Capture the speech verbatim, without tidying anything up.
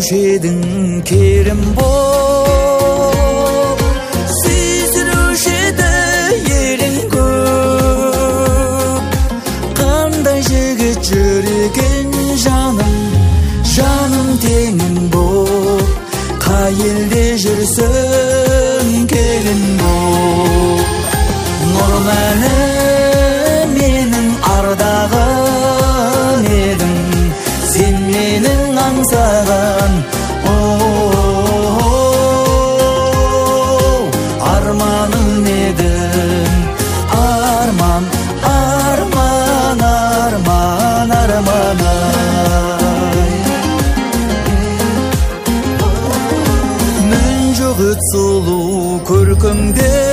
edim kerim boп Süzdürüşü edi yerin көп Qanday jigit жүрген жаным Жаным теңім боп Қайелде жүрсің келін боп Нұрмәлі менің ардағым едің Сен менің аңсаған арманым едің Арман, арман, арман, арман Мүн жоғыт сұлу көркімде